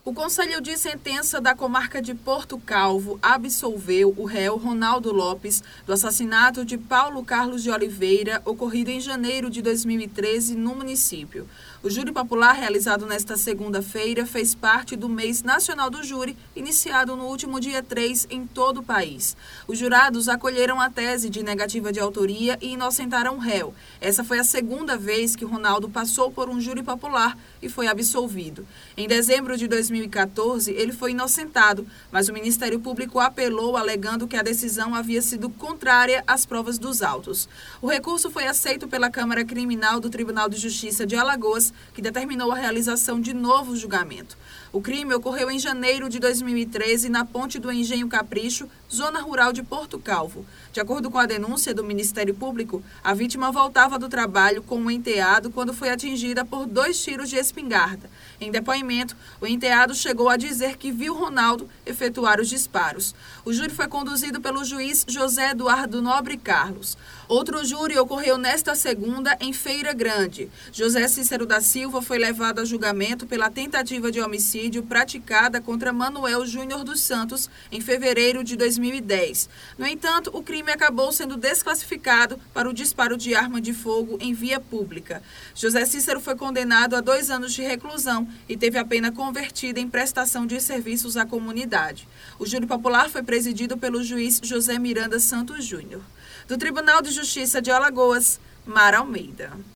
O Conselho de Sentença da Comarca de Porto Calvo absolveu o réu Ronaldo Lopes do assassinato de Paulo Carlos de Oliveira, ocorrido em janeiro de 2013 no município. O júri popular, realizado nesta segunda-feira, fez parte do mês nacional do júri, iniciado no último dia 3 em todo o país. Os jurados acolheram a tese de negativa de autoria e inocentaram o réu. Essa foi a segunda vez que Ronaldo passou por um júri popular e foi absolvido. Em dezembro de 2014, ele foi inocentado, mas o Ministério Público apelou alegando que a decisão havia sido contrária às provas dos autos. O recurso foi aceito pela Câmara Criminal do Tribunal de Justiça de Alagoas, que determinou a realização de novo julgamento. O crime ocorreu em janeiro de 2013 na Ponte do Engenho Capricho, zona rural de Porto Calvo. De acordo com a denúncia do Ministério Público, a vítima voltava do trabalho com um enteado quando foi atingida por 2 tiros de espingarda. Em depoimento, o enteado chegou a dizer que viu Ronaldo efetuar os disparos. O júri foi conduzido pelo juiz José Eduardo Nobre Carlos. Outro júri ocorreu nesta segunda em Feira Grande. José Cícero da Silva foi levado a julgamento pela tentativa de homicídio praticada contra Manuel Júnior dos Santos em fevereiro de 2010. No entanto, o crime acabou sendo desclassificado para o disparo de arma de fogo em via pública. José Cícero foi condenado a 2 anos de reclusão e teve a pena convertida em prestação de serviços à comunidade. O júri popular foi presidido pelo juiz José Miranda Santos Júnior. Do Tribunal de Justiça de Alagoas, Mara Almeida.